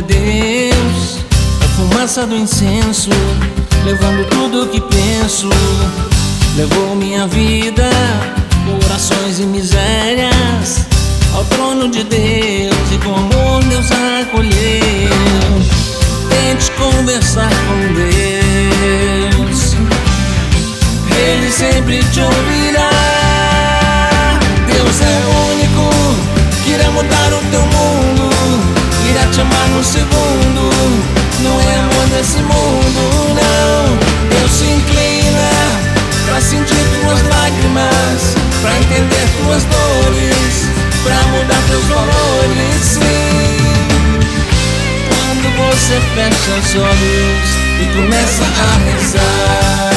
até Deus, a fumaça do incenso, levando tudo que penso. Levou minha vida, orações e misérias, ao trono de Deus, e com amor Deus acolheu. Tente conversar com Deus, Ele sempre te ouvirá. Deus é único, que irá mudar o teu mundo, irá te amar no segundo. Não é amor desse mundo, não. Deus se inclina pra sentir tuas lágrimas, pra entender tuas dores, pra mudar teus valores, sim. Quando você fecha os olhos e começa a rezar,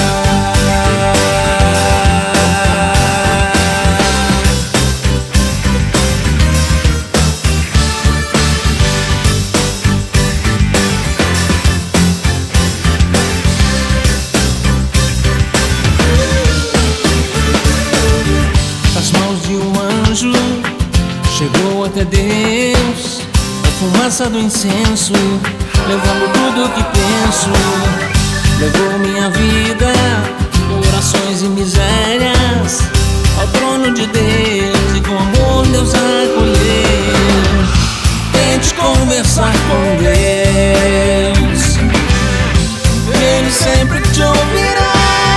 chegou até Deus, a fumaça do incenso, levando tudo que penso. Levou minha vida, orações e misérias, ao trono de Deus, e com amor Deus acolheu. Tente conversar com Deus, Ele sempre te ouvirá.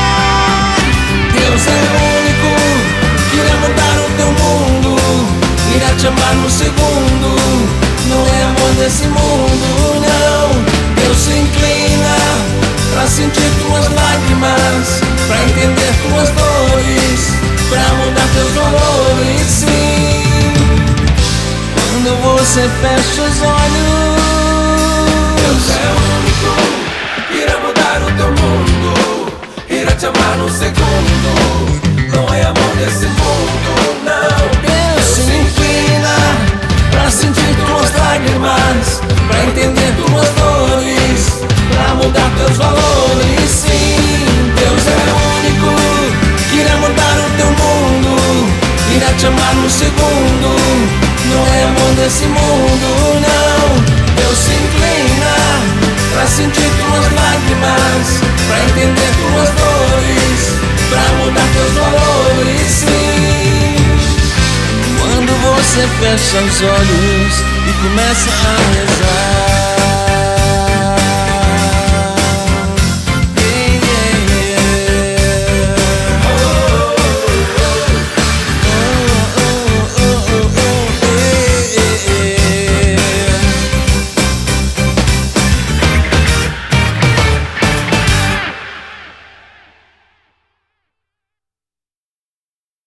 Deus é único, que irá mudar o teu mundo, irá te amar no segundo. Não é amor desse mundo, não. Deus se inclina pra sentir tuas lágrimas, pra entender tuas dores, pra mudar teus valores, sim. Quando você fecha os olhos, Deus é único, irá mudar o teu mundo, irá te amar no segundo. Não é amor desse mundo, não. Deus se inclina pra sentir tuas lágrimas, pra entender tuas dores, pra mudar teus valores, sim. Deus é único, que irá mudar o teu mundo, irá te amar no segundo. Não é amor desse mundo, não. Deus se inclina pra sentir tuas lágrimas, pra entender tuas dores, pra mudar teus valores, sim. Quando você fecha os olhos e começa a rezar,